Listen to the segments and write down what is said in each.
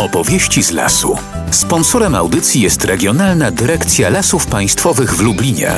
Opowieści z lasu. Sponsorem audycji jest Regionalna Dyrekcja Lasów Państwowych w Lublinie.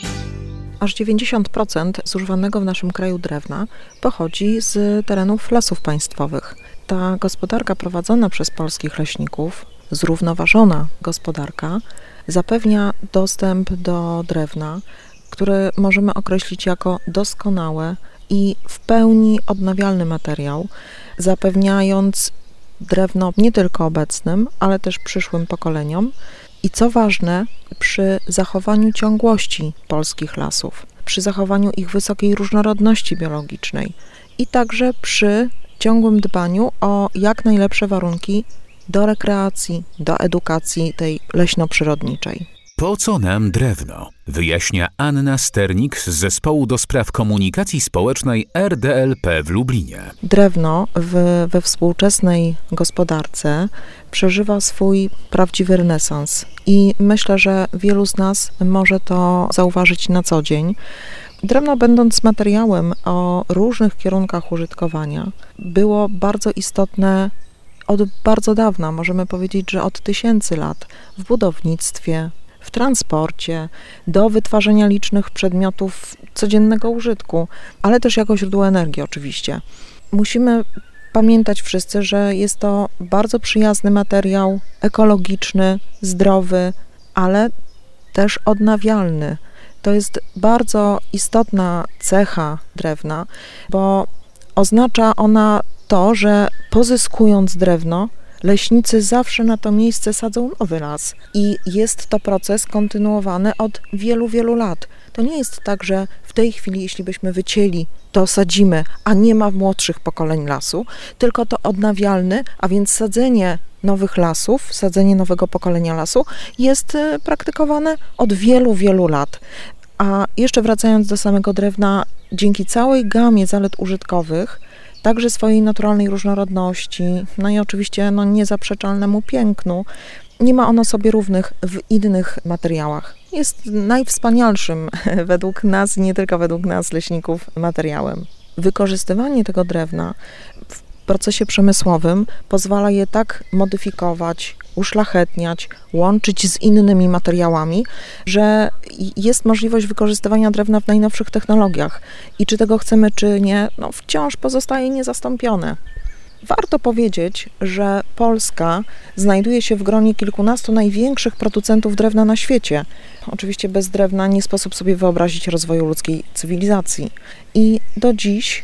Aż 90% zużywanego w naszym kraju drewna pochodzi z terenów lasów państwowych. Ta gospodarka prowadzona przez polskich leśników, zrównoważona gospodarka, zapewnia dostęp do drewna, który możemy określić jako doskonałe i w pełni odnawialny materiał, zapewniając drewno nie tylko obecnym, ale też przyszłym pokoleniom i co ważne, przy zachowaniu ciągłości polskich lasów, przy zachowaniu ich wysokiej różnorodności biologicznej i także przy ciągłym dbaniu o jak najlepsze warunki do rekreacji, do edukacji tej leśno-przyrodniczej. Po co nam drewno? Wyjaśnia Anna Sternik z Zespołu do Spraw Komunikacji Społecznej RDLP w Lublinie. Drewno we współczesnej gospodarce przeżywa swój prawdziwy renesans i myślę, że wielu z nas może to zauważyć na co dzień. Drewno, będąc materiałem o różnych kierunkach użytkowania, było bardzo istotne od bardzo dawna, możemy powiedzieć, że od tysięcy lat w budownictwie, w transporcie, do wytwarzania licznych przedmiotów codziennego użytku, ale też jako źródło energii oczywiście. Musimy pamiętać wszyscy, że jest to bardzo przyjazny materiał, ekologiczny, zdrowy, ale też odnawialny. To jest bardzo istotna cecha drewna, bo oznacza ona to, że pozyskując drewno, leśnicy zawsze na to miejsce sadzą nowy las i jest to proces kontynuowany od wielu, wielu lat. To nie jest tak, że w tej chwili, jeśli byśmy wycięli, to sadzimy, a nie ma młodszych pokoleń lasu, tylko to odnawialny, a więc sadzenie nowych lasów, sadzenie nowego pokolenia lasu jest praktykowane od wielu, wielu lat. A jeszcze wracając do samego drewna, dzięki całej gamie zalet użytkowych, także swojej naturalnej różnorodności, no i oczywiście niezaprzeczalnemu pięknu, nie ma ono sobie równych w innych materiałach. Jest najwspanialszym według nas, nie tylko według nas, leśników, materiałem. Wykorzystywanie tego drewna w procesie przemysłowym pozwala je tak modyfikować, uszlachetniać, łączyć z innymi materiałami, że jest możliwość wykorzystywania drewna w najnowszych technologiach. I czy tego chcemy, czy nie, wciąż pozostaje niezastąpione. Warto powiedzieć, że Polska znajduje się w gronie kilkunastu największych producentów drewna na świecie. Oczywiście bez drewna nie sposób sobie wyobrazić rozwoju ludzkiej cywilizacji. I do dziś,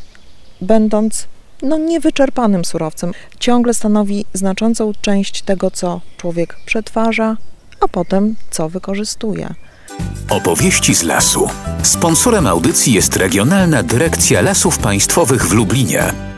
będąc niewyczerpanym surowcem, ciągle stanowi znaczącą część tego, co człowiek przetwarza, a potem co wykorzystuje. Opowieści z lasu. Sponsorem audycji jest Regionalna Dyrekcja Lasów Państwowych w Lublinie.